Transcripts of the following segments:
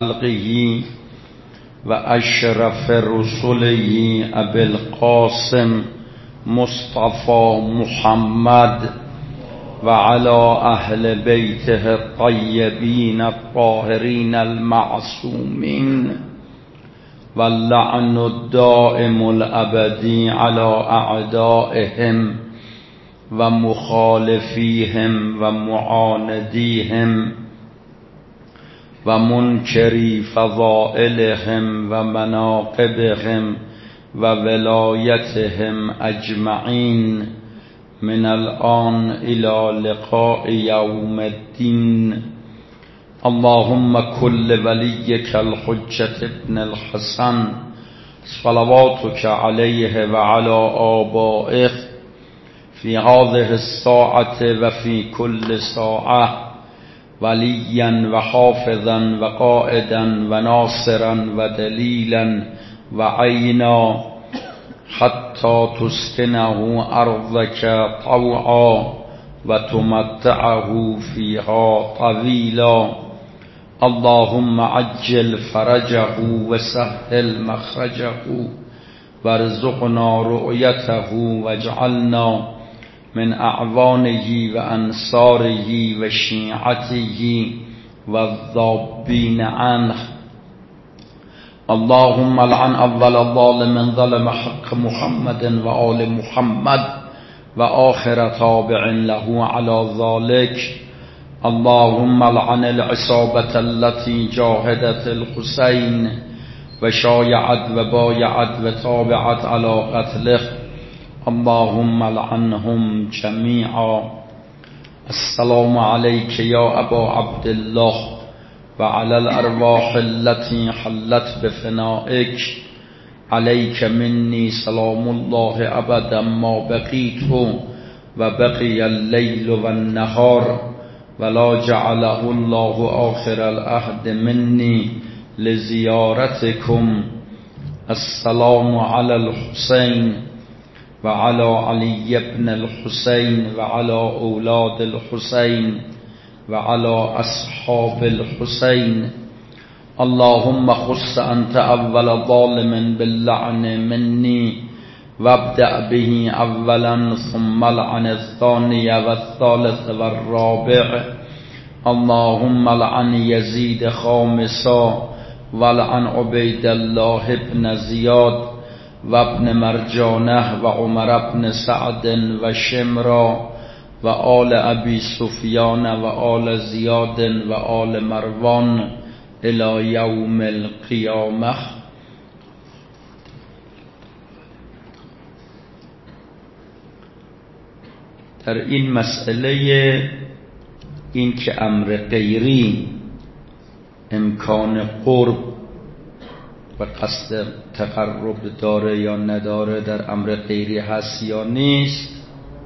خلقه و اشرف رسله ابی القاسم مصطفى محمد و علی اهل بیته الطیبین الطاهرین المعصومین و اللعن الدائم الابدی علی اعدائهم و مخالفیهم و معاندیهم و منکری فضائلهم و مناقبهم و ولایتهم اجمعین من الآن الى لقاء یوم الدین. اللهم كل وليك الحجة ابن الحسن صلواتك عليه وعلى آبائه في هذه الساعة وفي كل ساعة وليا وحافظا وقائدا وناصرا ودليلا وعينا حتى تسكنه أرضك طوعا وتمتعه فيها طويلا. اللهم عجل فرجه وسهل مخرجه وارزقنا رؤيته واجعلنا من اعوانه وانصاره وشيعته والذابين عنه. اللهم لعن اول الظالم ظلم حق محمد وآل محمد وآخر تابع له على ذلك. اللهم لعن العصابة التي جاهدت الحسين وشايعت وبايعت وتابعت على قتله. اللهم لعنهم جميعا. السلام عليك يا أبا عبد الله وعلى الأرواح التي حلت بفنائك. عليك مني سلام الله أبدا ما بقيت وبقي الليل والنهار ولا جعله الله آخر العهد مني لزيارتكم. السلام على الحسين وعلى علي بن الحسين وعلى أولاد الحسين وعلى أصحاب الحسين. اللهم خص أنت أول ظالم باللعن مني وابدأ به أولا ثم لعن الثاني والثالث والرابع. اللهم لعن يزيد خامسا ولعن عبيد الله بن زياد وابن مرجانه وعمر بن سعد وشمرا وآل أبي سفيان وآل زياد وآل مروان الى یوم القیامه. در این مسئله این که امر غیری امکان قرب و قصد تقرب داره یا نداره، در امر غیری هست یا نیست،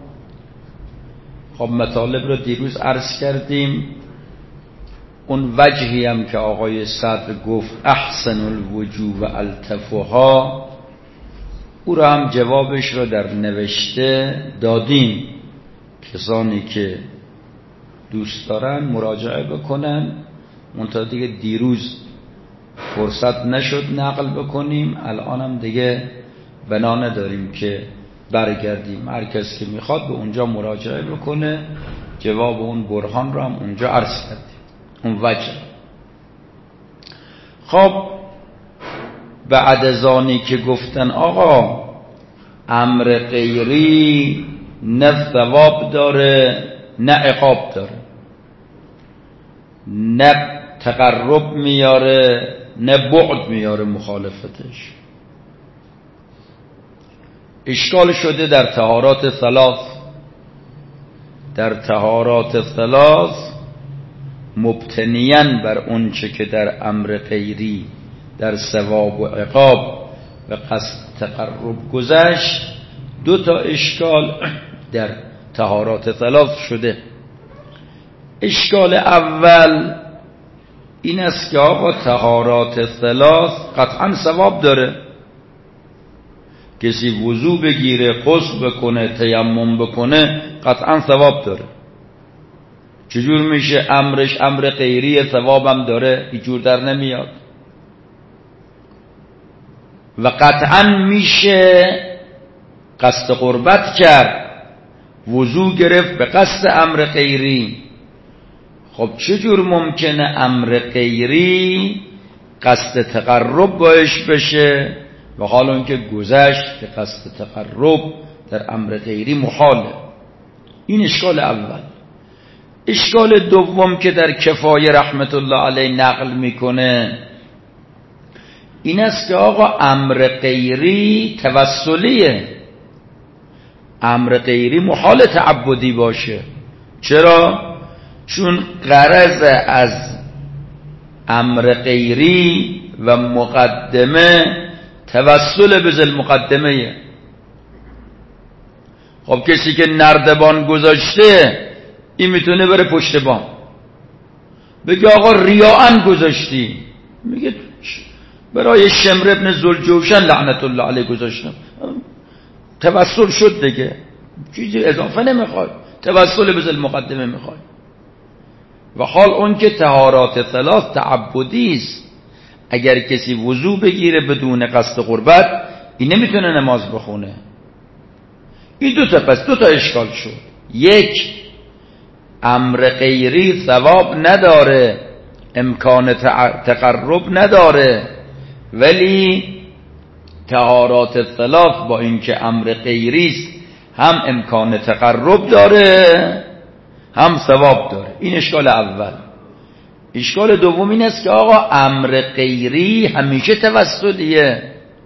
خب مطالب رو دیروز عرض کردیم. اون وجهی هم که آقای صدر گفت احسن الوجوه و الطفها، او را هم جوابش رو در نوشته دادیم. کسانی که دوست دارن مراجعه بکنن. منتها دیگه دیروز فرصت نشد نقل بکنیم، الان هم دیگه بنا نداریم که برگردیم. هر کسی که میخواد به اونجا مراجعه بکنه، جواب اون برهان رو هم اونجا عرض کردیم، اون وجه. خب بعد از آنی که گفتن آقا امر غیری نه ثواب داره نه عقاب داره، نه تقرب میاره نه بعد میاره مخالفتش، اشکال شده در طهارات ثلاث. در طهارات ثلاث مبتنیاً بر اونچه که در امر غیری در ثواب و عقاب و قصد تقرب گذشت، دو تا اشکال در طهارات ثلاث شده. اشکال اول این است که آقا طهارات ثلاث قطعاً ثواب داره. کسی وضو بگیره، غسل بکنه، تیمم بکنه، قطعاً ثواب داره. چجور میشه امرش امر غیری ثوابم داره؟ اینجور در نمیاد. و قطعا میشه قصد قربت کرد، وضو گرفت به قصد امر غیری. خب چجور ممکنه امر غیری قصد تقرب باش بشه و حالا اون که گذشت که قصد تقرب در امر غیری محاله؟ این اشکال اول. اشکال دوم که در کفایه رحمت الله علیه نقل میکنه این است که آقا امر غیری توسلیه، امر غیری محال تعبدی باشه. چرا؟ چون غرض از امر غیری و مقدمه توسل به ذل مقدمه. خب کسی که نردبان گذاشته این میتونه بره پشت بام بگه آقا ریاءن گذاشتی، میگه برای شمر ابن ذوالجوشن لعنت الله علیه گذاشتم، توسل شد دیگه، چیزی اضافه نمیخواد، توسل به ذل مقدمه میخواد. و حال اون که طهارات ثلاث تعبدی است، اگر کسی وضو بگیره بدون قصد قربت این نمیتونه نماز بخونه. این دو تا اشکال شد. یک، امر غیری ثواب نداره، امکان تقرب نداره، ولی طهارات ثلاث با اینکه امر غیری است هم امکان تقرب داره هم ثواب داره. این اشکال اول. اشکال دوم این است که آقا امر غیری همیشه توسلیه،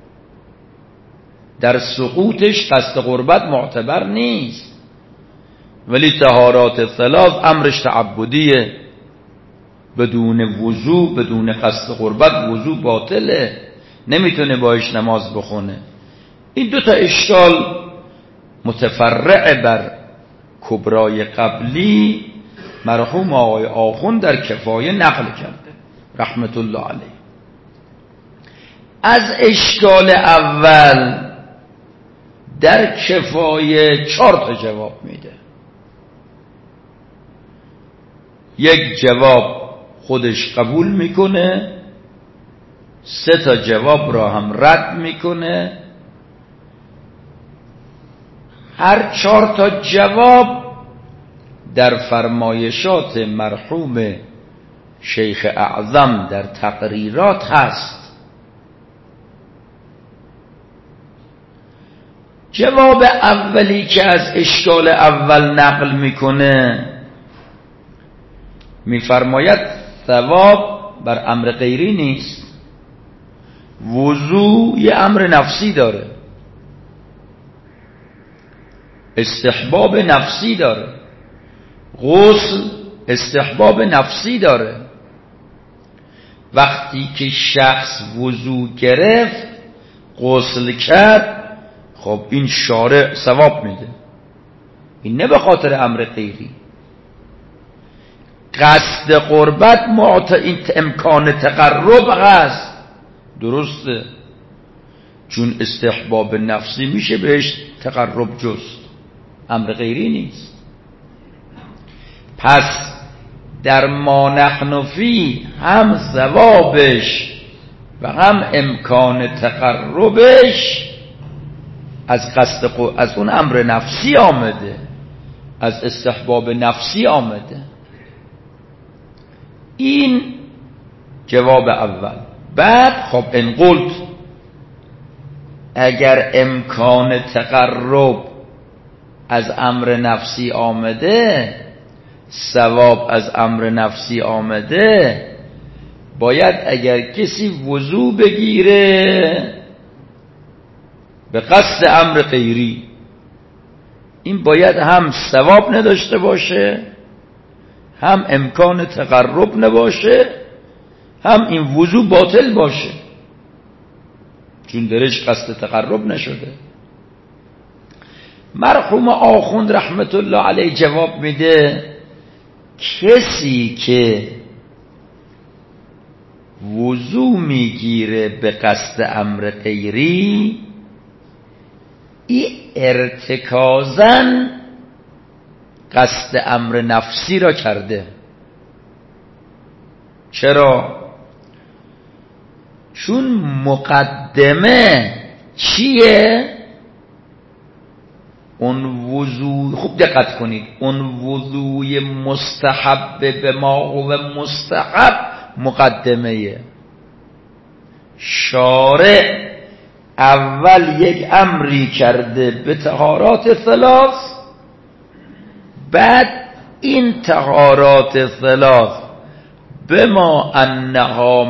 در سقوطش قصد قربت معتبر نیست، ولی طهارات ثلاث امرش تعبدیه، بدون وضو بدون قصد قربت وضو باطله، نمیتونه باش نماز بخونه. این دو تا اشکال متفرع بر کبرای قبلی مرحوم آقای آخوند در کفایه نقل کرده رحمت الله علیه. از اشکال اول در کفایه 4 تا جواب میده. یک جواب خودش قبول میکنه، 3 تا جواب را هم رد میکنه. هر 4 تا جواب در فرمایشات مرحوم شیخ اعظم در تقریرات هست. جواب اولی که از اشکال اول نقل میکنه میفرماید ثواب بر امر غیری نیست، وضو یه امر نفسی داره، استحباب نفسی داره، غسل استحباب نفسی داره. وقتی که شخص وضو گرفت غسل کرد، خب این شارع ثواب میده، این نه به خاطر امر غیری. قصد قربت این امکان تقرب هست، درسته، چون استحباب نفسی میشه بهش تقرب جست، امر غیری نیست. پس در ما نحن فی هم ثوابش و هم امکان تقربش از اون امر نفسی آمده، از استحباب نفسی آمده. این جواب اول. بعد خب ان قلت، اگر امکان تقرب از امر نفسی آمده، ثواب از امر نفسی آمده، باید اگر کسی وضو بگیره به قصد امر غیری، این باید هم ثواب نداشته باشه، هم امکان تقرب نباشه، هم این وضو باطل باشه، چون درش قصد تقرب نشده. مرحوم آخوند رحمت الله علیه جواب میده کسی که وضو میگیره به قصد امر غیری، این ارتکازاً قصد امر نفسی را کرده. چرا؟ چون مقدمه چیه؟ اون وضوع، خوب دقت کنید، اون وضوع مستحب به ما هو مستحب مقدمه. شارع اول یک امری کرده به طهارات ثلاث، بعد این طهارات ثلاث بما انها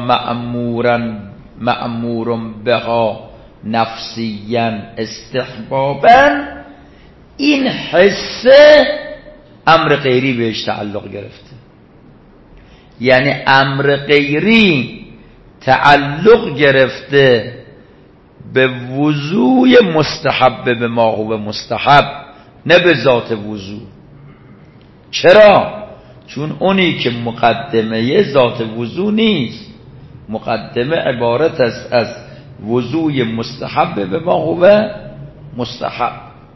مأمور بها نفسیا استحبابا، این حسه امر غیری بهش تعلق گرفته. یعنی امر غیری تعلق گرفته به وضوع مستحب به ما هو مستحب، نه به ذات وضوع. چرا؟ چون اونی که مقدمه ذات وضوع نیست، مقدمه عبارت است از وضوع مستحب به ما هو مستحب.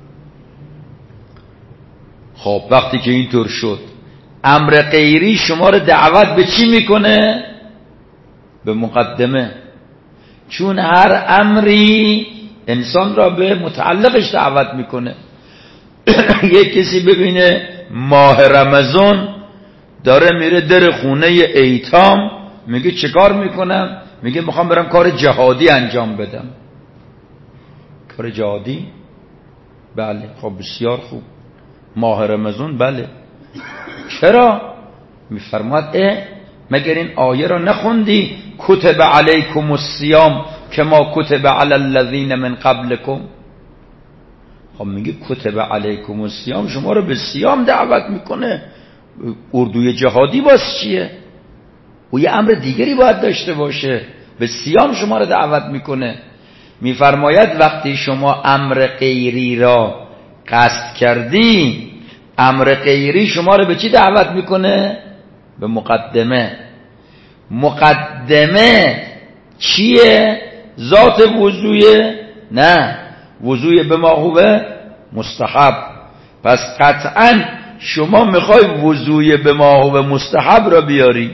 خب وقتی که اینطور شد، امر غیری شما رو دعوت به چی میکنه؟ به مقدمه. چون هر امری انسان را به متعلقش دعوت میکنه. یک کسی ببینه ماه رمضان داره میره در خونه ایتام، میگه چه کار میکنم؟ میگه میخوام برم کار جهادی انجام بدم. کار جهادی؟ بله. خب بسیار خوب، ماه رمضان بله. چرا؟ میفرماد مگر این آیه را نخوندی کتب علیکم الصیام کما کتب علی الذین من قبلکم؟ خب میگه کتب علیکم الصیام شما رو به صیام دعوت میکنه. اردوی جهادی باز چیه؟ او یه امر دیگری باید داشته باشه. به صیام شما رو دعوت میکنه. میفرماید وقتی شما امر غیری را قصد کردی، امر غیری شما رو به چی دعوت میکنه؟ به مقدمه. مقدمه چیه؟ ذات وضوعه؟ نه، وضوع به ما هو مستحب. پس قطعا شما میخوای وضوع به ما هو مستحب را بیاری.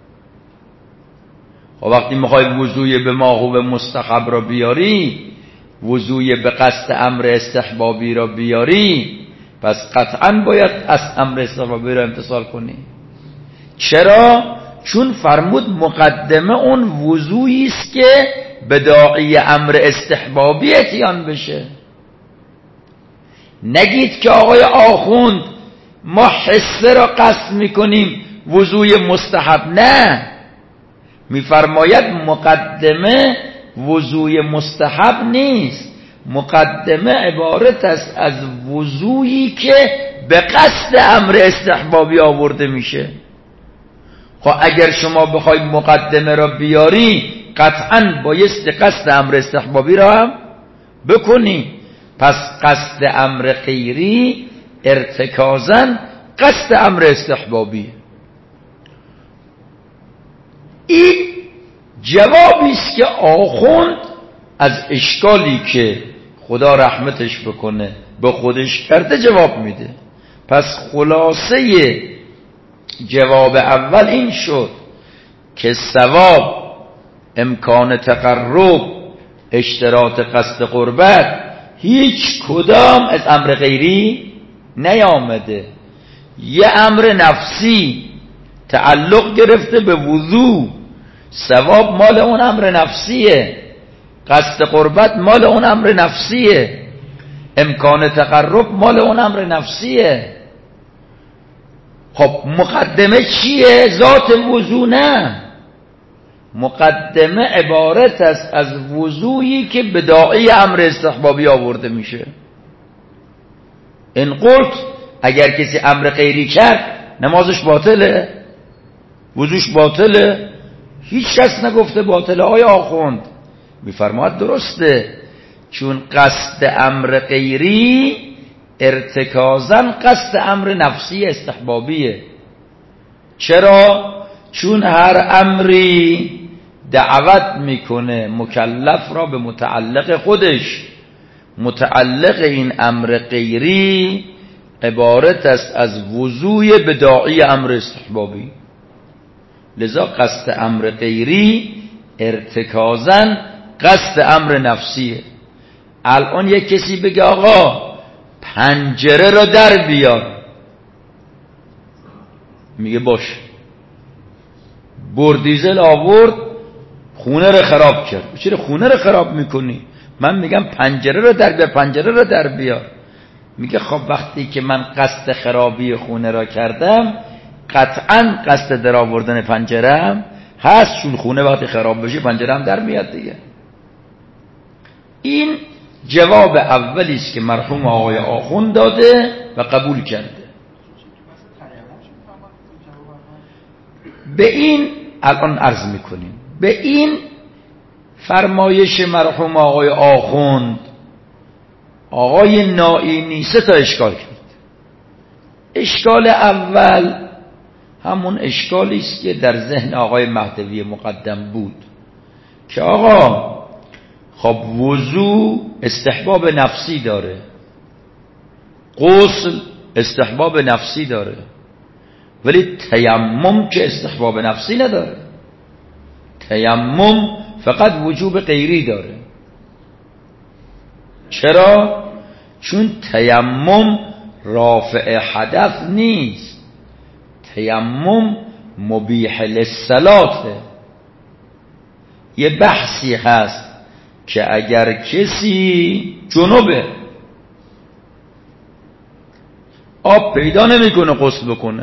و وقتی میخوای وضوع به ما هو مستحب را بیاری، وضوع به قصد امر استحبابی را بیاری، پس قطعا باید از امر استحبابی را امتثال کنی. چرا؟ چون فرمود مقدمه اون وضوعی است که به داعی امر استحبابی اتیان بشه. نگید که آقای آخوند ما حسه را قصد میکنیم وضوع مستحب. نه، میفرماید مقدمه وضوع مستحب نیست، مقدمه عبارت است از وضوعی که به قصد امر استحبابی آورده میشه. خب اگر شما بخوای مقدمه را بیاری، قطعاً بایست قصد امر استحبابی را هم بکنی. پس قصد امر غیری ارتکازاً قصد امر استحبابی. این جوابی است که آخوند از اشکالی که خدا رحمتش بکنه به خودش کرده جواب میده. پس خلاصه جواب اول این شد که ثواب، امکان تقرب، اشتراط قصد قربت هیچ کدام از امر غیری نیامده. یه امر نفسی تعلق گرفته به وضوع، ثواب مال اون امر نفسیه، قصد قربت مال اون امر نفسیه، امکان تقرب مال اون امر نفسیه. خب مقدمه چیه؟ ذات وضوع نه، مقدمه عبارت است از وضوعی که به داعی امر استحبابی آورده میشه. این قلت اگر کسی امر غیری کرد نمازش باطله، وضوش باطله؟ هیچ کس نگفته باطله. آیا آخوند میفرماید درسته، چون قصد امر غیری ارتکازاً قصد امر نفسی استحبابیه. چرا؟ چون هر امری دعوت میکنه مکلف را به متعلق خودش. متعلق این امر غیری عبارت است از وضوع به داعی امر استحبابی. لذا قصد امر غیری ارتکازاً قصد امر نفسیه. الان یک کسی بگه آقا پنجره را در بیار، میگه باش. بردیزل آورد خونه رو خراب کرد. چرا خونه رو خراب میکنی؟ من میگم پنجره رو در بیار، پنجره رو در بیار. میگه خب وقتی که من قصد خرابی خونه را کردم قطعا قصد در آوردن پنجره هم هست، چون خونه وقتی خراب بشه پنجره هم در میاد دیگه. این جواب اولی است که مرحوم آقای آخوند داده و قبول کرده. به این الان عرض میکنیم، به این فرمایش مرحوم آقای آخوند آقای نائینی 3 اشکال کرد. اشکال اول همون اشکالی است که در ذهن آقای مهدوی مقدم بود که آقا خب وضو استحباب نفسی داره، غسل استحباب نفسی داره، ولی تیمم که استحباب نفسی نداره. تیمم فقط وجوب غیری داره. چرا؟ چون تیمم رافع حدث نیست، تیمم مبیح للصلاته. یه بحثی هست که اگر کسی جنوبه آب پیدا نمیکنه غسل بکنه،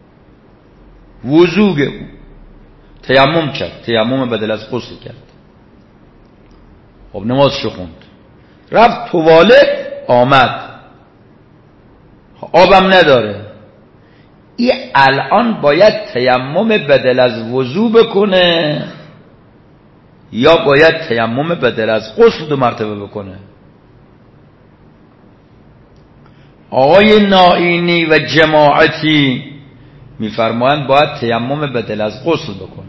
وضوء تیمم کرد، تیمم بدل از غسل کرد، خب نمازشو خوند، رفت توالت آمد آبم نداره، این الان باید تیمم بدل از وضو بکنه یا باید تیمم بدل از غسل 2 مرتبه بکنه؟ آقای نائینی و جماعتی میفرمایند باید تیمم بدل از غسل بکنه،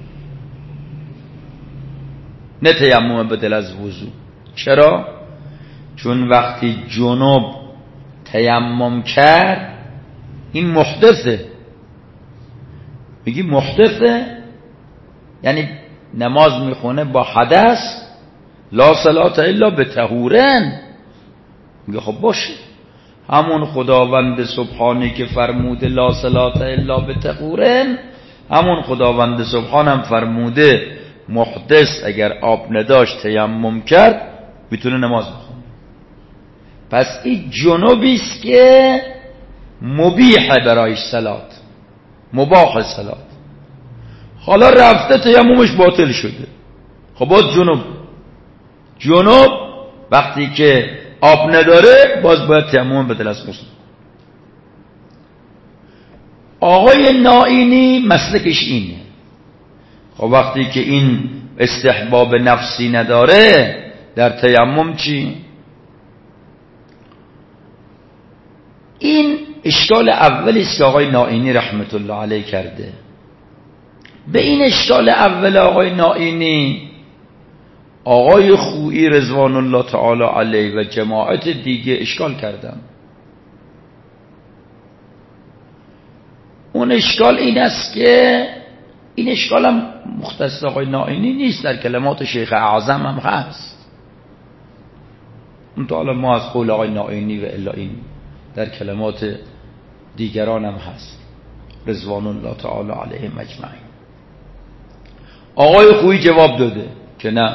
نه تیمم بدل از وضو. چرا؟ چون وقتی جنوب تیمم کرد این محدثه. میگی محدثه یعنی نماز میخونه با حدث، لا صلاة الا بطهورن. میگه خب باشه، همون خداوند سبحانی که فرموده لا صلاة الا بطهورن، همون خداوند سبحان هم فرموده محدث اگر آب نداشت تیمم کرد میتونه نماز بخونه. پس این جنوبی است که مبیح برای صلات، مباح صلات. حالا رفته تیممش باطل شده، خب باز جنوب وقتی که آب نداره باز باید تیمم بدل از غسل. آقای نائینی مسلکش اینه. خب وقتی که این استحباب نفسی نداره در تیمم چی؟ این اشکال اولی است که آقای نائینی رحمت الله علیه کرده. به این اشکال اول آقای نائینی آقای خویی رضوان الله تعالی علیه و جماعت دیگه اشکال کردن. اون اشکال این است که این اشکال هم مختص آقای نائینی نیست، در کلمات شیخ اعظم هم هست. اون تعالی ما از قول آقای نائینی و الا این در کلمات دیگران هم هست رضوان الله تعالی علیه مجمعین. آقای خویی جواب داده که نه،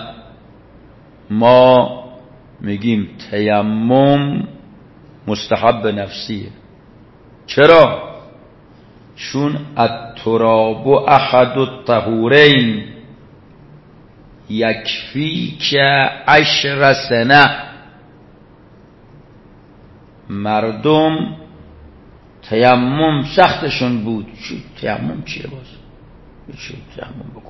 ما میگیم تیمم مستحب نفسیه. چرا؟ چون التراب احد الطهورین یکفیک 10 سنه. مردم تیمم سختشون بود. تیمم چیه باز؟ چی تیمم بکن؟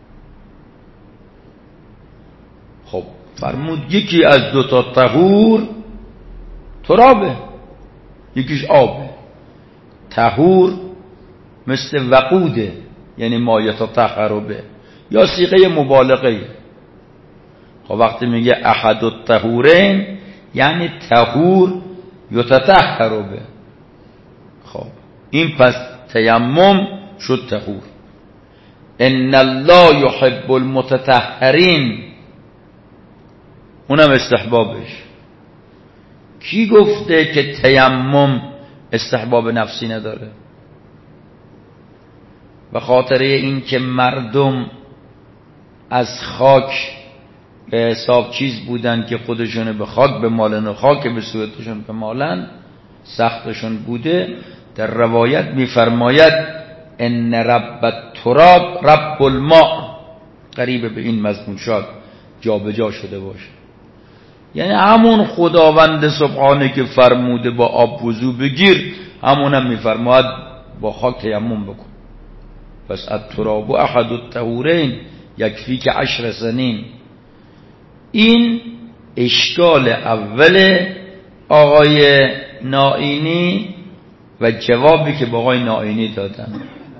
خب فرمود یکی از 2 طهور ترابه، یکیش آبه. طهور مثل وقوده، یعنی ما یتطهر به، یا صیغه مبالغه. خب وقتی میگه احد الطهورین یعنی طهور یتطهر به، این پس تیمم شد طهور. ان الله یحب المتطهرین، اونم استحبابش. کی گفته که تیمم استحباب نفسی نداره؟ به خاطر این که مردم از خاک به حساب چیز بودن که خودشون به خاک بمالن و خاک به صورتشون بمالن سختشون بوده. در روایت میفرماید ان رب التراب رب الماء، قریب به این مضمون شاد جا به جا شده باشه. یعنی همون خداوند سبحانه که فرموده با آب وضو بگیر، همونم میفرماید با خاک تیمم بکن. پس التراب احد الطهورین یکفی که 10 سنین. این اشکال اول آقای نائینی و جوابی که با آقای نائینی دادن.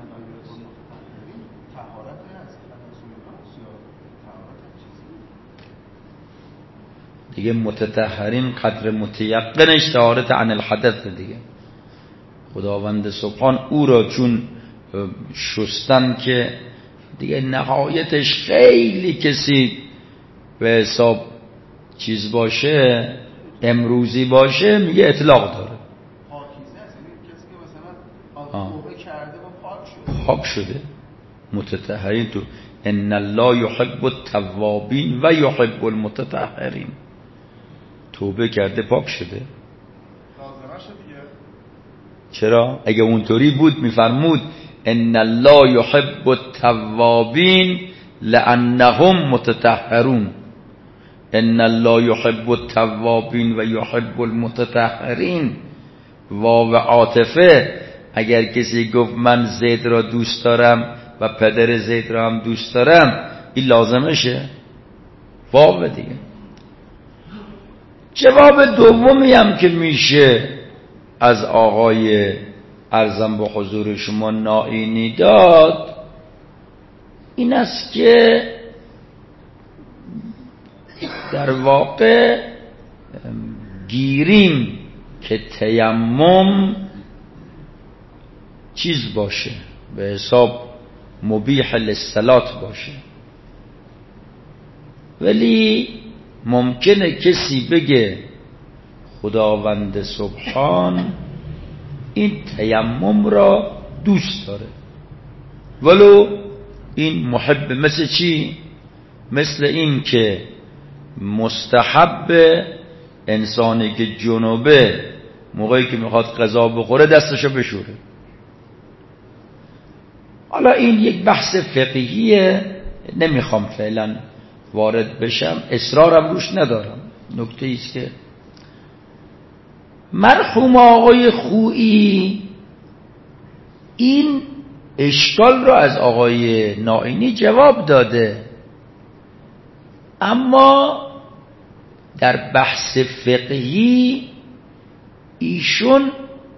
دیگه متطهرین قدر متیقنش طهارت عن الحدث دیگه. خداوند سبحان او را چون شستن که دیگه نهایتش خیلی کسی به حساب چیز باشه، امروزی باشه، میگه اطلاق داره. پاکیزه است، یعنی کسی که مثلا توبه کرده و پاک شده. متطهرین تو ان الله یحب التوابین و یحب المتطهرین، توبه کرده پاک شده. لازمش دیگه. چرا؟ اگه اونطوری بود میفرمود ان الله یحب التوابین لانهم متطهرون. ان الله یحب التوابین و یحب المتطهرین. واو عاطفه. اگر کسی گفت من زید را دوست دارم و پدر زید را هم دوست دارم، این لازمشه؟ واو دیگه. جواب دومی هم که میشه از آقای ارزم به حضور شما نائینی داد این است که در واقع گیریم که تیمم چیز باشه، به حساب مبیح للصلات باشه، ولی ممکنه کسی بگه خداوند سبحان این تیمم را دوست داره، ولو این محب. مثل چی؟ مثل این که مستحب انسانی که جنوبه موقعی که میخواد غذا بخوره دستشو بشوره. حالا این یک بحث فقهیه، نمیخوام فعلا وارد بشم، اصرارم روش ندارم. نکته ایست که مرحوم آقای خویی این اشکال را از آقای نائینی جواب داده، اما در بحث فقهی ایشون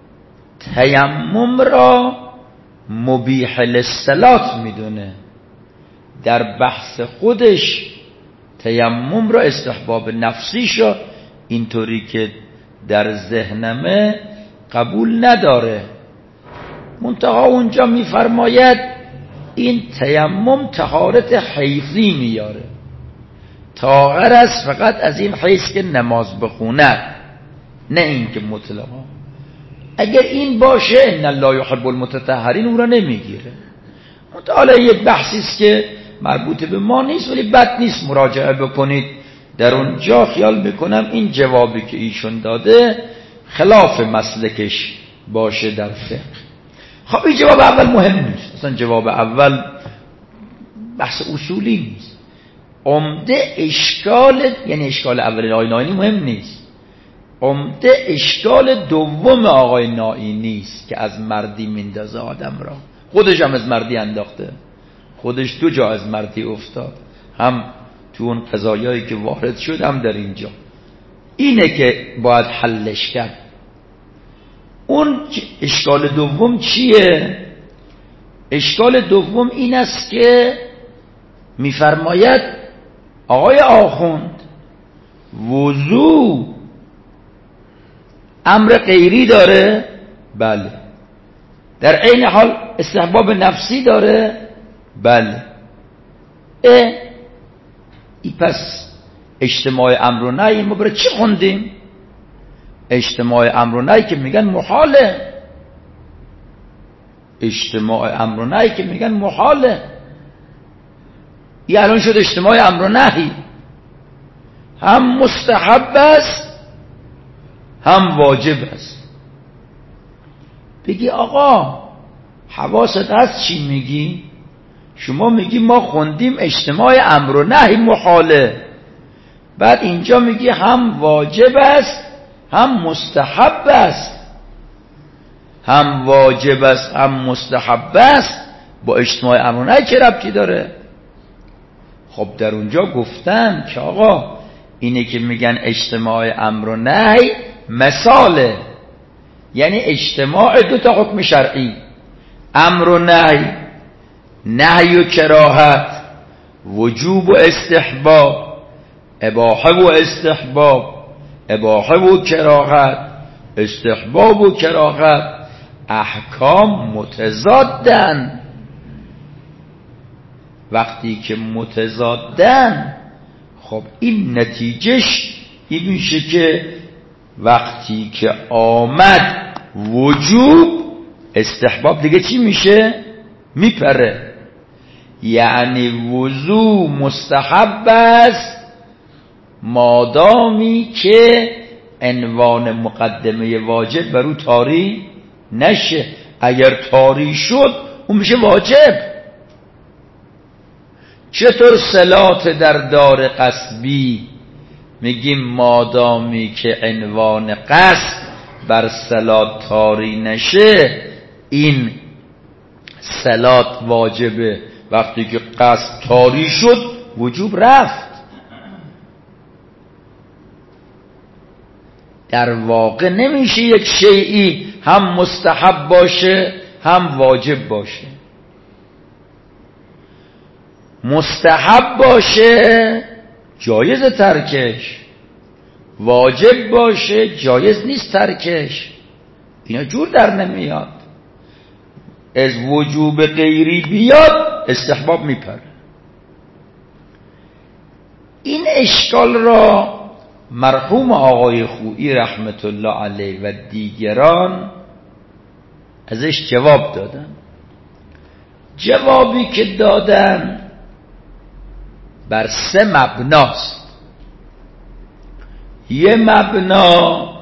تیمم را مبیح للصلات میدونه، در بحث خودش تیمم را استحباب نفسیشو اینطوری که در ذهنمه قبول نداره. منتها اونجا میفرماید این تیمم طهارت حیثی میاره، طاهر است فقط از این حیث که نماز بخونه، نه این که مطلقا. اگر این باشه ان الله یحب المتطهرین او را نمیگیره. حالا یک بحثی است که مربوط به ما نیست، ولی بد نیست مراجعه بکنید. در اونجا خیال میکنم این جوابی که ایشون داده خلاف مسلکش باشه در فقه. خب این جواب اول مهم نیست، اصلا جواب اول بحث اصولی نیست. عمده اشکال، یعنی اشکال اول آقای نائینی مهم نیست، عمده اشکال دوم آقای نائینی است که از مردی میندازه آدم را. خودش هم از مردی انداخته، خودش 2 جا از مردی افتاد، هم تو اون قضایایی که وارد شد هم در اینجا. اینه که باید حلش کرد. اون اشکال دوم چیه؟ اشکال دوم این است که میفرماید آقای آخوند وضو امر غیری داره؟ بله. در عین حال استحباب نفسی داره. بله. ای پس اجتماع امر و نهی ما برای چی خوندیم؟ اجتماع امر و نهی که میگن محاله، اجتماع امر و نهی که میگن محاله. این الان شد اجتماع امر و نهی، هم مستحب است هم واجب است. بگی آقا حواست هست چی میگی؟ شما میگی ما خوندیم اجتماع امر و نهی محاله، بعد اینجا میگی هم واجب است هم مستحب است. هم واجب است هم مستحب است، با اجتماع امر و نهی چه ربطی داره؟ خب در اونجا گفتم که آقا اینه که میگن اجتماع امر و نهی مثاله، یعنی اجتماع دو تا حکم شرعی، امر و نهی، نهی و کراهت، وجوب و استحباب، اباحه و استحباب، اباحه و کراهت، استحباب و کراهت، احکام متضادن. وقتی که متضادن خب این نتیجهش این میشه که وقتی که آمد وجوب، استحباب دیگه چی میشه؟ میپره. یعنی وضو مستحب است مادامی که عنوان مقدمه واجب بر او طاری نشه. اگر طاری شد اون میشه واجب. چطور صلات در دار قصبی میگیم مادامی که عنوان قصد بر صلات طاری نشه این صلات واجبه، وقتی که قصد طاری شد وجوب رفت. در واقع نمیشه یک شیئی هم مستحب باشه هم واجب باشه. مستحب باشه جایز ترکش، واجب باشه جایز نیست ترکش. اینا جور در نمیاد. از وجوب غیری بیاد استحباب میپره. این اشکال را مرحوم آقای خویی رحمت الله علیه و دیگران ازش جواب دادن. جوابی که دادن بر 3 مبناست. یه مبنا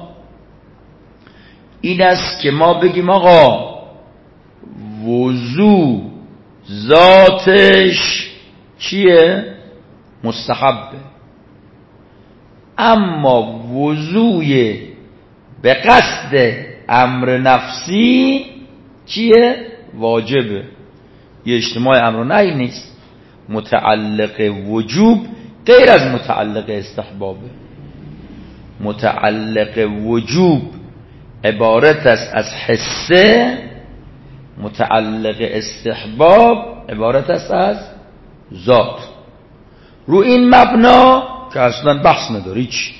این است که ما بگیم آقا وضو ذاتش چیه؟ مستحبه، اما وضوی به قصد امر نفسی چیه؟ واجبه. یه اجتماع امر و نهی نیست. متعلق وجوب غیر از متعلق استحبابه. متعلق وجوب عبارت است از حسه، متعلق استحباب عبارت است از ذات. رو این مبنا که اصلا بحث نداری چی،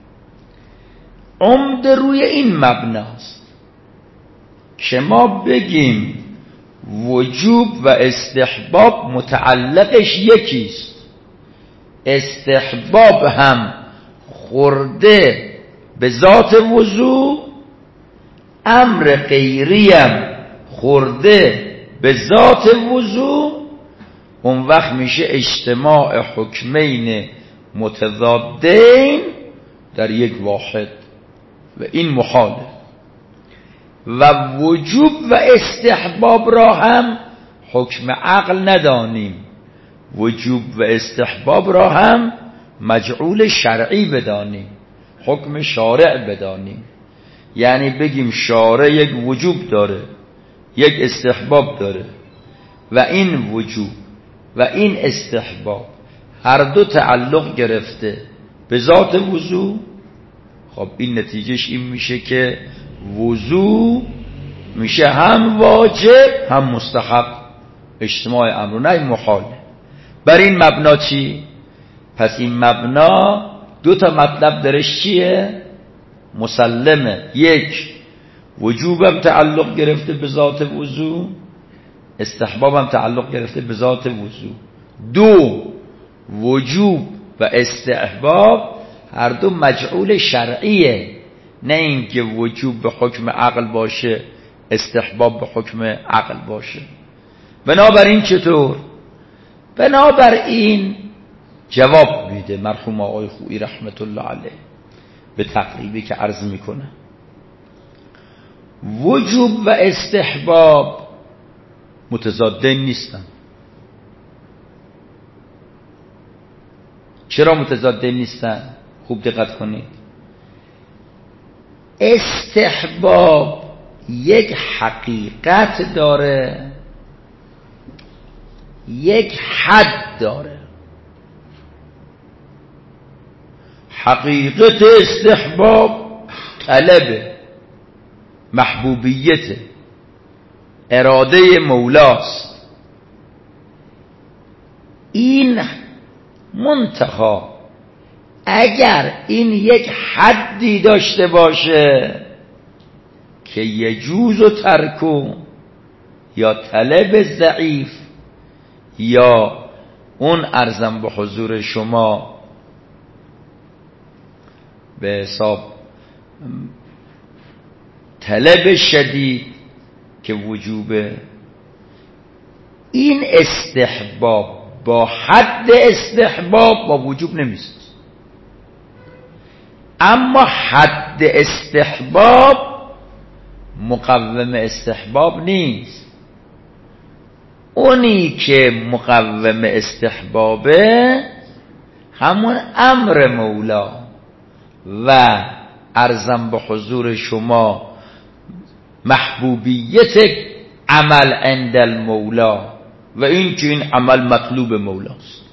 عمده روی این مبناست که ما بگیم وجوب و استحباب متعلقش یکیست. استحباب هم خورده به ذات وضو، امر غیری هم خورده به ذات وضو. اون وقت میشه اجتماع حکمین متضادین در یک واحد و این محاله. و وجوب و استحباب را هم حکم عقل ندانیم، وجوب و استحباب را هم مجعول شرعی بدانیم، حکم شارع بدانیم. یعنی بگیم شارع یک وجوب داره یک استحباب داره و این وجوب و این استحباب هر دو تعلق گرفته به ذات وضو. خب این نتیجهش این میشه که وضو میشه هم واجب هم مستحب. اجتماع امر و نهی محاله. بر این مبنا چی؟ پس این مبنا 2 تا مطلب درش چیه؟ مسلمه. یک، وجوبم تعلق گرفته به ذات وضو، استحبابم تعلق گرفته به ذات وضو. دو، وجوب و استحباب هر دو مجعول شرعیه، نه اینکه وجوب به حکم عقل باشه استحباب به حکم عقل باشه. بنابراین چطور؟ بنابراین جواب میده مرحوم آقای خویی رحمت الله علیه به تقریبی که عرض میکنه. وجوب و استحباب متضادین نیستن. چرا متضادین نیستن؟ خوب دقت کنید. استحباب یک حقیقت داره، یک حد داره. حقیقت استحباب طلب، محبوبیت، اراده مولاست. این منتها اگر این یک حدی داشته باشه که یجوز و ترکو یا طلب ضعیف یا اون ارزم به حضور شما به حساب طلب شدید که وجوبه، این استحباب با حد استحباب با وجوب نمیست. اما حد استحباب مقوم استحباب نیست. اونی که مقوم استحبابه همون امر مولا و ارزم به حضور شما محبوبیت عمل عند المولا و این که این عمل مطلوب مولاست.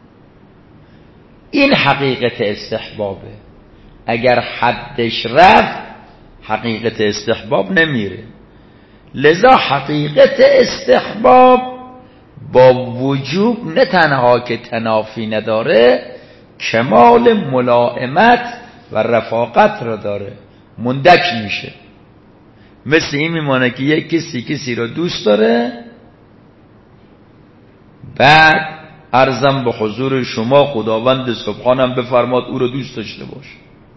این حقیقت استحبابه. اگر حدش رفت حقیقت استحباب نمیره. لذا حقیقت استحباب با وجوب نه تنها که تنافی نداره، کمال ملائمت و رفاقت را داره، مندک میشه. مثل این میمانه که یک کسی رو دوست داره، بعد عرضم به حضور شما خداوند سبحانم بفرماد او رو دوست داشته باش.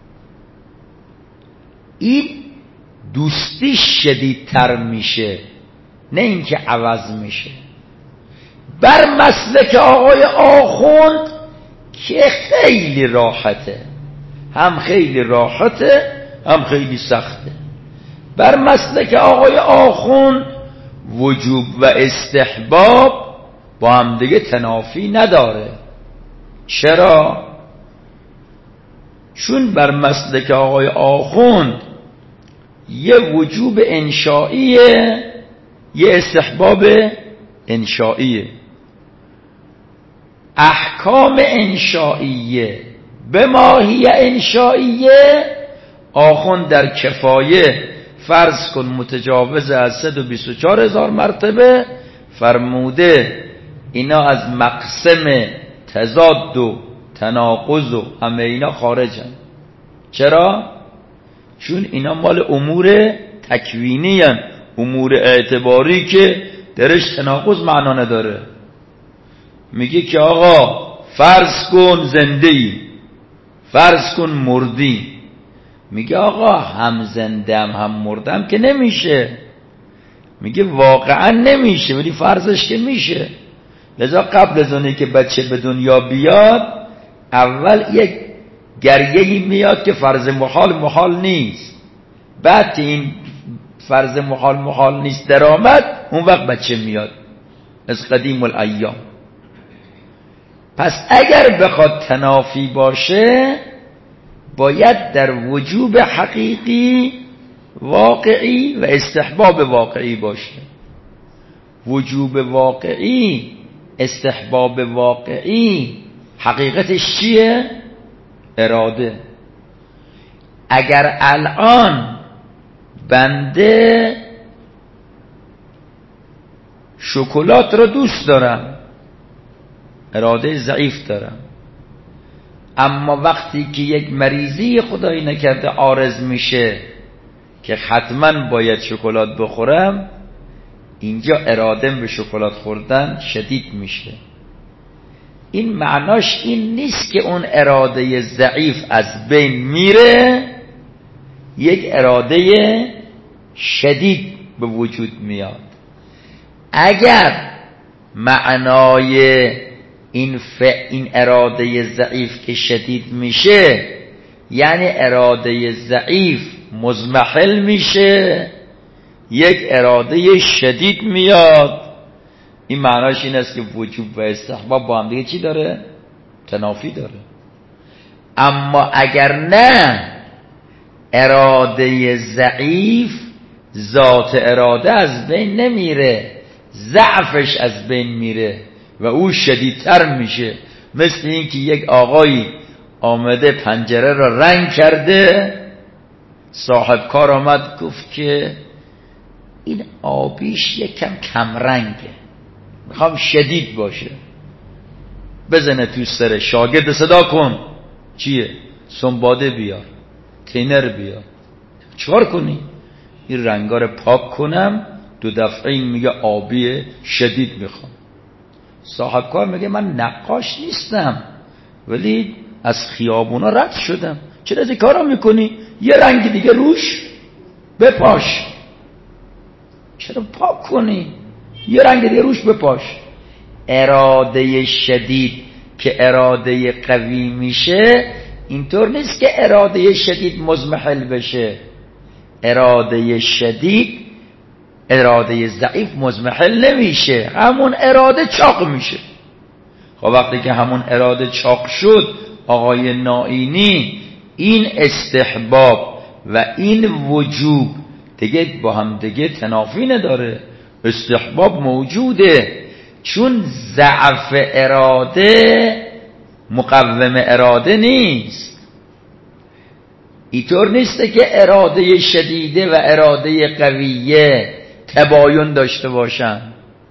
این دوستی شدیدتر میشه، نه اینکه عوض میشه. بر مسلک آقای آخوند که خیلی راحته، هم خیلی راحته هم خیلی سخته. بر مسلک آقای آخوند وجوب و استحباب با هم دیگه تنافی نداره. چرا؟ چون بر مسلک آقای آخوند یه وجوب انشائیه، یه استحباب انشائیه. احکام انشائیه به ماهی انشائیه آخوند در کفایه فرض کن متجاوز از 124,000 مرتبه فرموده اینا از مقسم تضاد و تناقض و همه اینا خارجن. چرا؟ چون اینا مال امور تکوینی هن، امور اعتباری که درش تناقض معنا نداره. میگه که آقا فرض کن زنده ای، فرض کن مردی. میگه آقا هم زنده هم مردم که نمیشه. میگه واقعا نمیشه ولی فرضش که میشه. لذا قبل از اونه که بچه به دنیا بیاد اول یک گریهی میاد که فرض محال نیست. بعد که این فرض محال نیست درآمد اون وقت بچه میاد از قدیم الایام. پس اگر بخواد تنافی باشه باید در وجوب حقیقی واقعی و استحباب واقعی باشه. وجوب واقعی، استحباب واقعی حقیقتش چیه؟ اراده. اگر الان بنده شکلات رو دوست دارم، اراده ضعیف دارم، اما وقتی که یک مریضی خدایی نکرده عارض میشه که حتما باید شکلات بخورم، اینجا ارادم به شکلات خوردن شدید میشه. این معناش این نیست که اون اراده ضعیف از بین میره، یک اراده شدید به وجود میاد. اگر معنای این اراده ضعیف که شدید میشه یعنی اراده ضعیف مضمحل میشه، یک اراده شدید میاد، این معناش این است که وجوب و استحباب با هم دیگه چی داره؟ تنافی داره. اما اگر نه، اراده ضعیف ذات اراده از بین نمیره، ضعفش از بین میره و او شدیدتر میشه. مثل این که یک آقایی آمده پنجره را رنگ کرده، صاحب کار آمد گفت که این آبیش یکم کم رنگه، میخوام شدید باشه. بزنه تو سر شاگرد صدا کن، چیه؟ سنباده بیار، تینر بیار. چیکار کنی؟ این رنگا رو پاک کنم، 2 دفعه این میگه آبی شدید میخوام. صاحب کار میگه من نقاش نیستم ولی از خیابونا رد شدم، چرا از این کارا میکنی؟ یه رنگ دیگه روش بپاش. چرا پاک کنی؟ یه رنگ دیگه روش بپاش. اراده شدید که اراده قوی میشه، اینطور نیست که اراده شدید مضمحل بشه. اراده شدید اراده ضعیف مضمحل نمیشه، همون اراده چاق میشه. خب وقتی که همون اراده چاق شد، آقای نائینی این استحباب و این وجوب دیگه با هم دیگه تنافی نداره. استحباب موجوده چون ضعف اراده مقوم اراده نیست. اینطور نیست که اراده شدیده و اراده قویه تباین داشته باشن.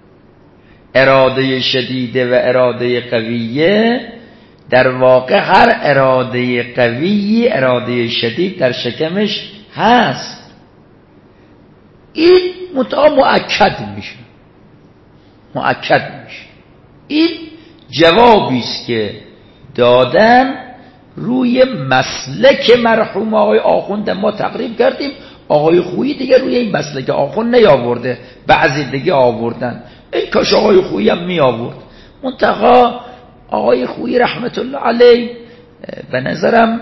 اراده شدیده و اراده قویه در واقع هر اراده قوی اراده شدید در شکمش هست. این مؤکد میشه. این جوابی است که دادن روی مسلک مرحوم آقای آخوند ما تقریب کردیم. آقای خویی دیگه روی این مسلک آخوند نیاورده، بعضی دیگه آوردن. ای کاش آقای خویی هم می آورد. منتها آقای خویی رحمت الله علیه به نظرم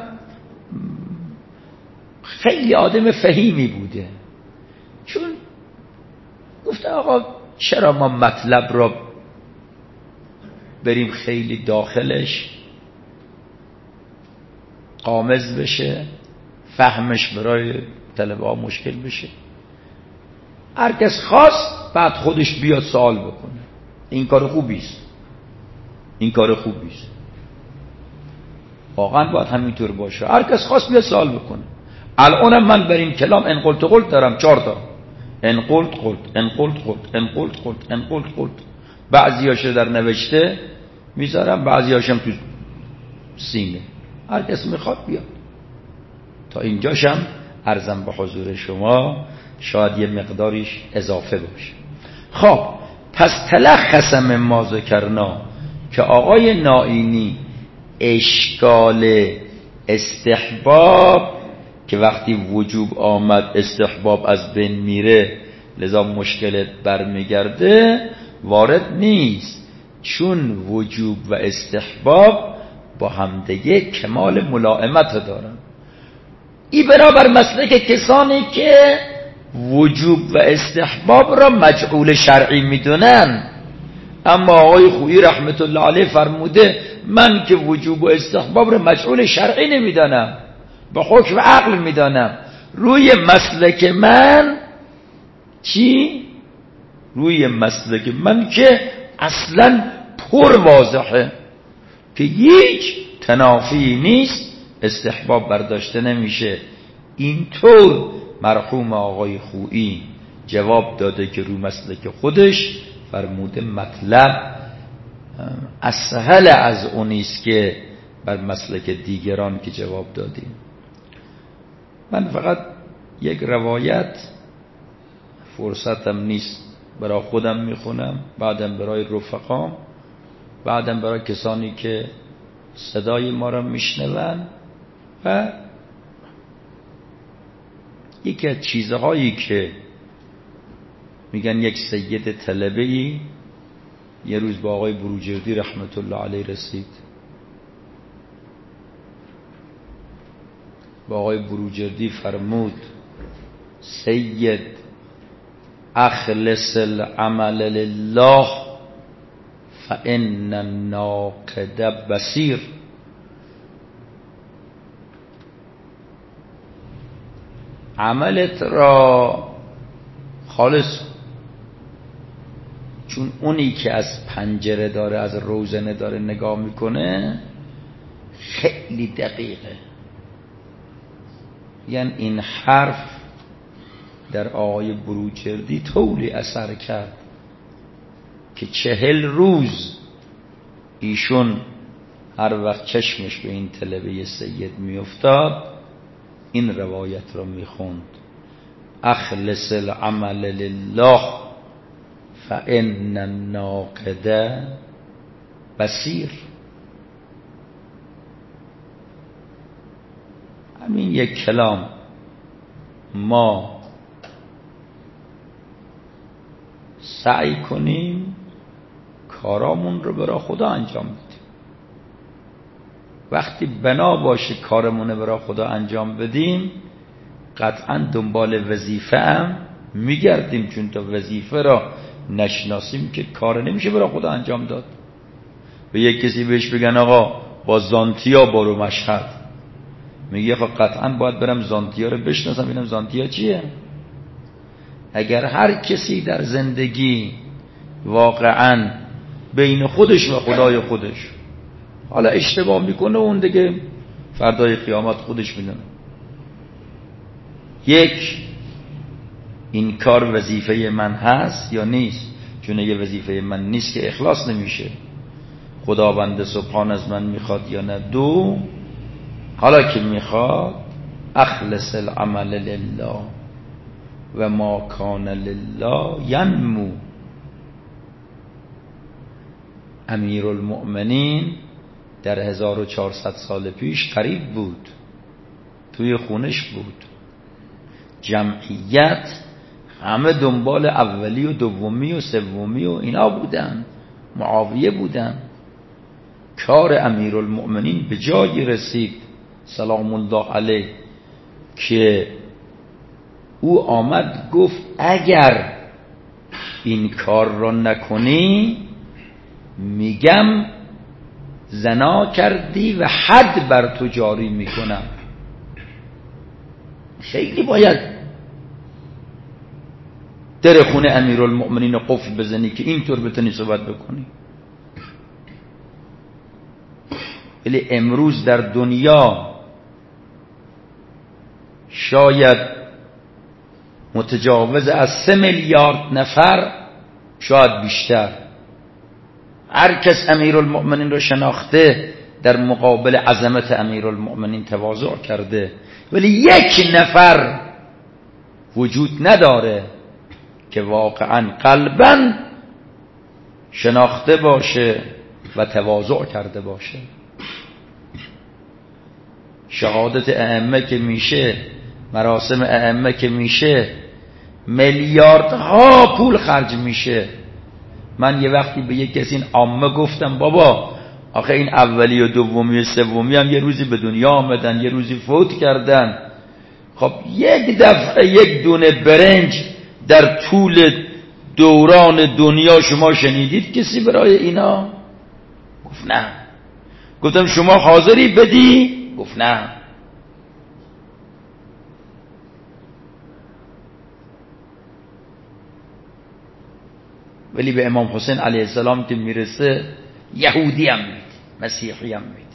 خیلی آدم فهیمی بوده، چون گفته آقا چرا ما مطلب را بریم خیلی داخلش قامز بشه، فهمش برای طلبه ها مشکل بشه. هر کس خواست بعد خودش بیاد سوال بکنه. این کار خوبی است. واقعا باید همینطور باشه. هر کس خواست بیاد سوال بکنه. الانم من بر این کلام ان قلت دارم 4 تا. ان قلت. بعضیاشو در نوشته میذارم، بعضیاشم تو سینه. هر کس میخواد بیاد. تا اینجاشم عرضم به حضور شما، شاید یه مقداریش اضافه باشه. خب پس تلخص مما ذکرنا که آقای نائینی اشکال استحباب که وقتی وجوب آمد استحباب از بین میره، لذا مشکلت برمیگرده، وارد نیست، چون وجوب و استحباب با همدیگه کمال ملائمت دارن. این بنابر مسلک کسانی که وجوب و استحباب را مجعول شرعی میدونن. اما آقای خویی رحمت الله علیه فرموده من که وجوب و استحباب را مجعول شرعی نمیدانم، به حکم عقل میدانم. روی مسلک من چی؟ روی مسلک من که اصلا پر واضحه که هیچ تنافی نیست، استحباب برداشته نمیشه. اینطور مرحوم آقای خویی جواب داده که روی مسلک خودش فرموده مطلب اسهل از اونیست که بر مسلک دیگران که جواب دادیم. من فقط یک روایت فرصتم نیست برای خودم میخونم، بعدم برای رفقام، بعدم برای کسانی که صدای ما را میشنون. و یکی از چیزهایی که میگن یک سید طلبه‌ای یه روز با آقای بروجردی رحمت الله علیه رسید. با آقای بروجردی فرمود سید اخلص العمل لله فإن الناقد بصیر. عملت را خالص، چون اونی که از پنجره داره، از روزنه داره نگاه میکنه خیلی دقیقه. یعنی این حرف در آقای بروجردی طولی اثر کرد که 40 روز ایشون هر وقت چشمش به این طلبه سید میافتاد این روایت را میخوند اخلص العمل لله فإن الناقد بصیر. همین یک کلام ما سعی کنیم کارامون رو برای خدا انجام بدیم. وقتی بنا باشه کارمون رو برای خدا انجام بدیم قطعا دنبال وظیفه هم میگردیم، چون تا وظیفه را نشناسیم که کار نمیشه برای خدا انجام داد. به یک کسی بهش بگن آقا با زانتیا برو مشهد، میگه خب قطعا باید برم زانتیا رو بشناسم ببینم زانتیا چیه. اگر هر کسی در زندگی واقعا بین خودش و خدای خودش، حالا اشتباه میکنه اون دیگه فردای قیامت خودش میدونه، یک این کار وظیفه من هست یا نیست، چون اگه وظیفه من نیست که اخلاص نمیشه، خداوند سبحان از من میخواد یا نه. دو حالا که میخواد اخلص العمل لله و ما کان لله ینمو. امیرالمؤمنین در 1400 سال پیش قریب بود، توی خونش بود، جمعیت همه دنبال اولی و دومی و سومی و اینا بودن، معاویه بودن. کار امیرالمؤمنین به جایی رسید سلام الله علیه که او آمد گفت اگر این کار را نکنی میگم زنا کردی و حد بر تو جاری میکنم. خیلی باید در خونه امیرالمؤمنین قفل بزنی که اینطور بتونی صحبت بکنی. ولی امروز در دنیا شاید متجاوز از 3 میلیارد نفر، شاید بیشتر، هر کس امیرالمؤمنین رو شناخته در مقابل عظمت امیرالمؤمنین تواضع کرده، ولی یک نفر وجود نداره که واقعا قلباً شناخته باشه و تواضع کرده باشه. شهادت ائمه که میشه، مراسم ائمه که میشه، میلیاردها پول خرج میشه. من یه وقتی به یک کسی این عامه گفتم بابا آخه این اولی و دومی و سومی هم یه روزی به دنیا آمدن، یه روزی فوت کردن، خب یک دفعه یک دونه برنج در طول دوران دنیا شما شنیدید کسی برای اینا؟ گفت نه. گفتم شما حاضری بدی؟ گفت نه. ولی به امام حسین علیه السلام که میرسه یهودی هم میده، مسیحی هم میده.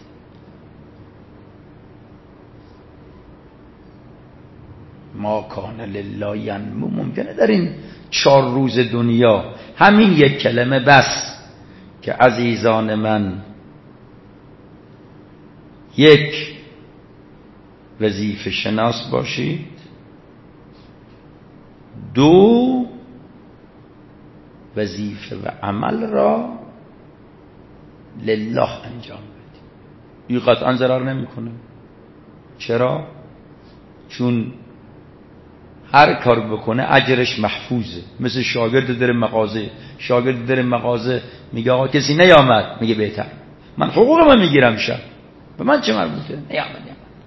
ما کان لله ینمو. ممکنه در این 4 روز دنیا همین یک کلمه بس که عزیزان من یک وظیفه شناس باشید، دو، وظیفه و عمل را لله انجام بدیم. این قطعا ضرر نمیکنه. چرا؟ چون هر کار بکنه اجرش محفوظه. مثل شاگرد در مغازه میگه آقا کسی نیامد، میگه بهتر، من حقوقم میگیرم شب، به من چه مربوطه؟ نیامد.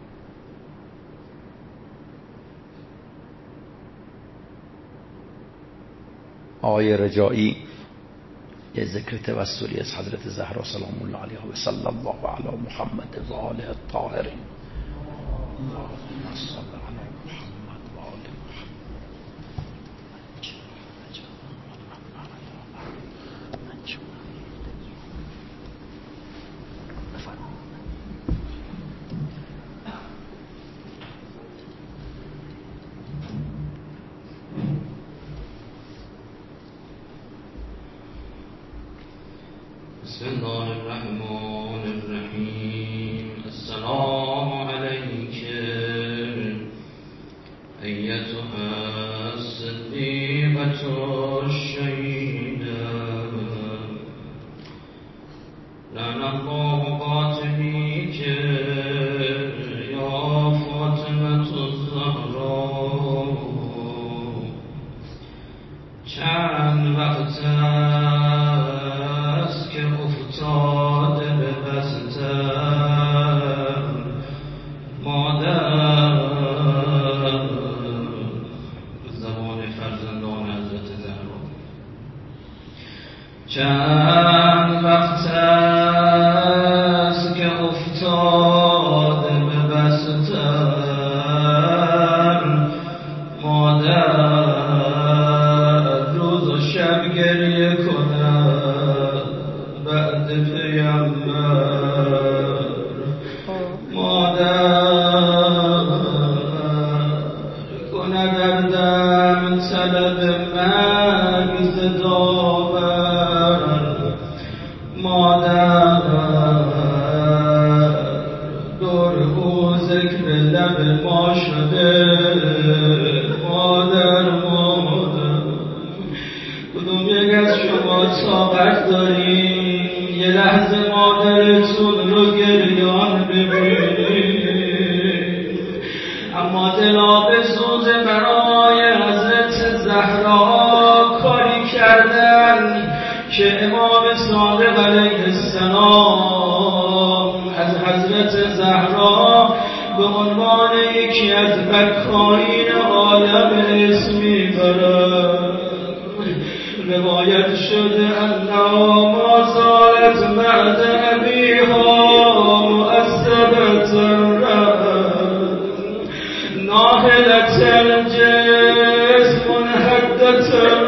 آقای رجایی یه ذکر توسلی از حضرت زهرا سلام الله علیها و صلی الله علی محمد و آله الطاهرین. اللهم صل علی محمد و آل بسم الله الرحمن الرحیم. السلام علیک ایتها الصدیقة الشهیدة لعن الله قاتلیک یا فاطمة الزهرا. چند وقت افتاده به بستر مادر، زمان فرزندان حضرت زهرا. چند وقت است که افتاده به بستر مادر، روز و شب گریه کند بعد پیامبر. مادر کند دردم طلب مغز داور. مادر دور او ذکر لب ما شده. مادر کدوم یک از شما طاقت داریم یه لحظه مادرتون رو گریان ببینید؟ اما دلا به سوز برای حضرت زهرا کاری کردن که امام صادق علیه السلام از حضرت زهرا به عنوان یکی از مکارین عالم اسمی برد. روایت شده انها ما زالت بعد ابیها مؤثبت الرأس ناهلت الجسم منحدت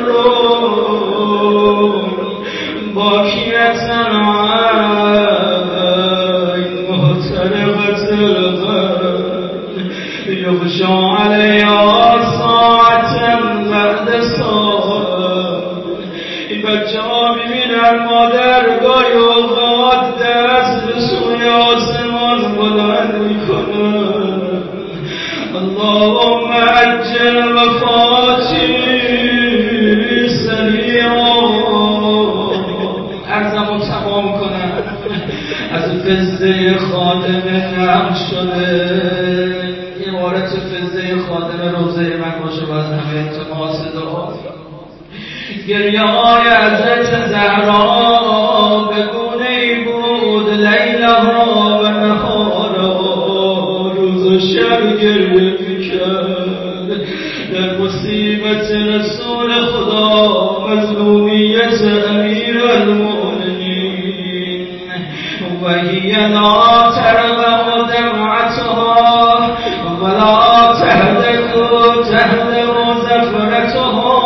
الروح باکیت العین محترقت القلب یغشا علیها ساعة بعد ساعة. این بچه ها میبینن مادر گاهی اوقات دست به سوی آسمان بلند میکنن. اللهم عجل وفاتی سریعا. عرضمو تمام کنم. از فزه خادمه نقل شده عبارت فزه خادمه روزه من باشه و از همه التماس دعا. گریه های حضرت زهرا به گونه‌ای بود لیلها و نهارها، روز و شب گریه میکرد در مصیبت رسول خدا، مظلومیت امیر المؤمنین. و هی لا تربع دمعتها ولا تهدک زفرتها.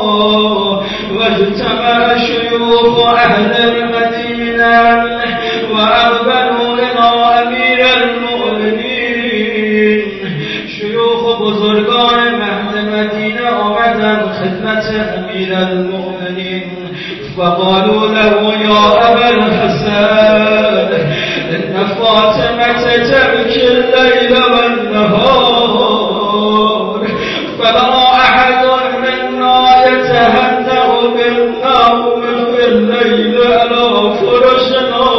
واجتمع شيوخ أهل المدينة وأقبلوا إلى أمير المؤمنين. شيوخ بزرگان مهد مدینه آمدند خدمت امیر المؤمنین فقالوا له يا أبا الحسن إن فاطمة تبكي الليل والنهار فلا أحد من يتهنأ بالنوم في الليل على فرشنا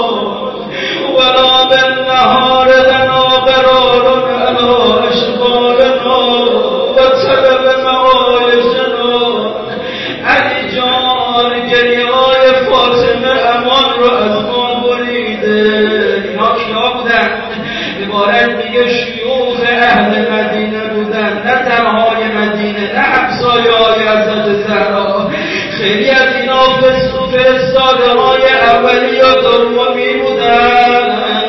ولا بالنهار لنا قرار على أشغالنا وسبب معايشنا. علی جان گریه‌های فاطمه امان رو از ما بریده. اینا کیا بودن؟ عبارت میگه شیوخ اهل مدینه بودن، نه تنهای مدینه، نه همسایه‌های حضرت زهرا. خیلی از اینا فرستاده‌های اولی یا دومی بودن،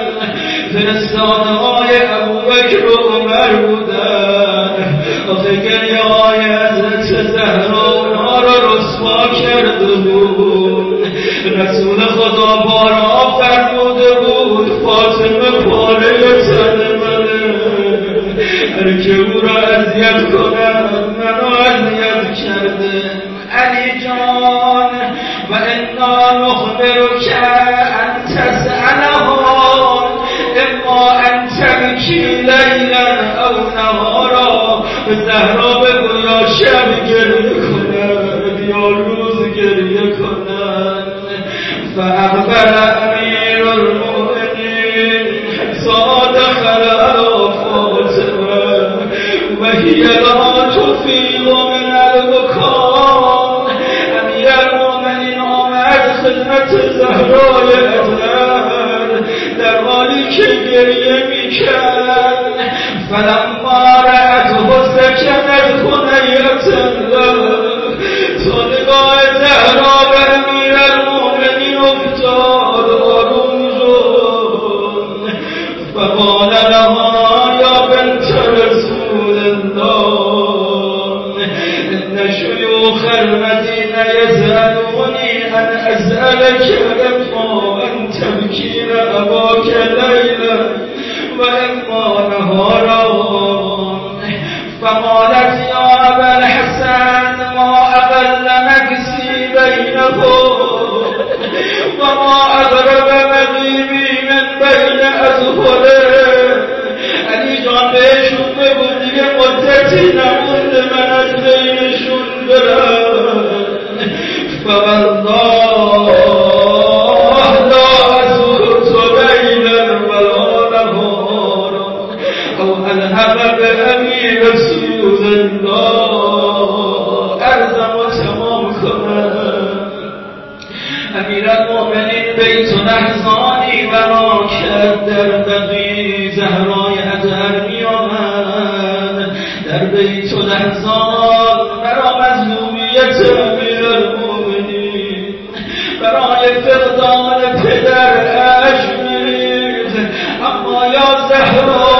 فرستاده‌های ابوبکر و عمر بودن. آخه گریه‌های حضرت زهرا اونها را رسوا کرده بود. رسول خدا بارها فرموده بود فاطمه پاره تن منه، هر که او را اذیت کند منو اذیت کرده. علی جان و انا نخبرک ان تسألها اما ان تبکی لیلا او نهارا. به زهرا بگو یا شب گریه کند یا روز گریه کند. فاقبل امیر المؤمنین حتی دخل علی فاطمه و هی لا تفیق من البکا. امیر المؤمنین آمد خدمت زهرای اطهر در حالی که گریه میکرد. فلما رأته سکنت خنیة له. تا نگاه زهرا به امیر المؤمنین افتاد آروم شد. فقال لها یا بنت رسول الله ان شیوخ المدینه یسألونی ان اسألک اما ان تبکین اباک لیلا و اما نهارا. فقالت یا ابا الحسن ما اقل مكسي بينكم وما اقرب مغيبي من بين اظهره. علی جان بهشون بگو دیگه مدتی نمونده من از بینشون برم. فوالله لا اسكت ليلا ولا نهارا او الحق بأبي رسول الله. ارزم و تمام کنم. امیر المؤمنین بیت الاحزانی بنا کرد در بقیع. زهرای اطهر می آمد در بیت الاحزان برای مظلومیت امیر المؤمنین، برای فقدان پدر اشمیخت. اما یا زهرا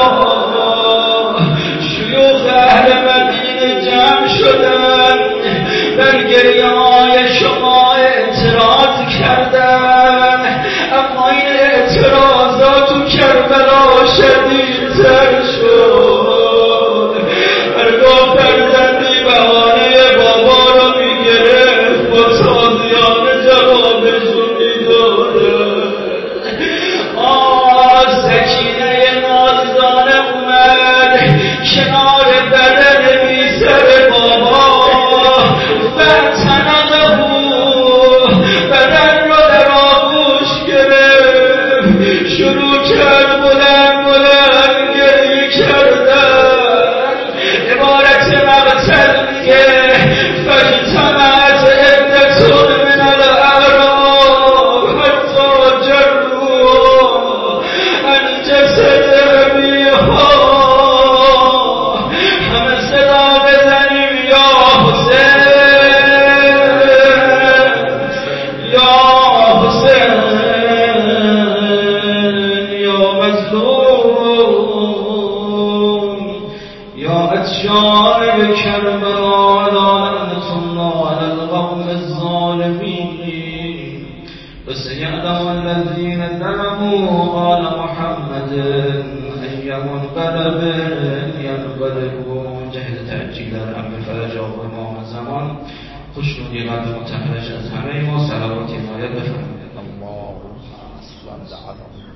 شیوخ اهل مدینه جمع شدن در گریه‌های شما اعتراض کردن. اما این اعتراضات تو کربلا شدیدتر شد. هرگاه فرزندی بهانه بابا رو میگرفت با تازیانه جوابشو میداده. سکینه نازدانه اومد کنار بدن بی سر بابا. فتنقه بدن رو در آغوش گرفت. شروع کرد بلند بلند گریه کردن. عبارت مقتل میگه فاجتمعت عدة من الاعراب حتی جروا عن جسد ابیها. همه صدا بزنیم یا حسین یا حسین یا مظلوم یا عطشان بکربلا لعنة الله على القوم الظالمين. فسيعلم الذين ظلموا قال محمد أي منقلب ينقلبون. جهد تأجیل در امر فرج و امام زمان. خوشنودی قلب متحرش از همه ما. صلوات عنایت بفرمایید. اللهم صل على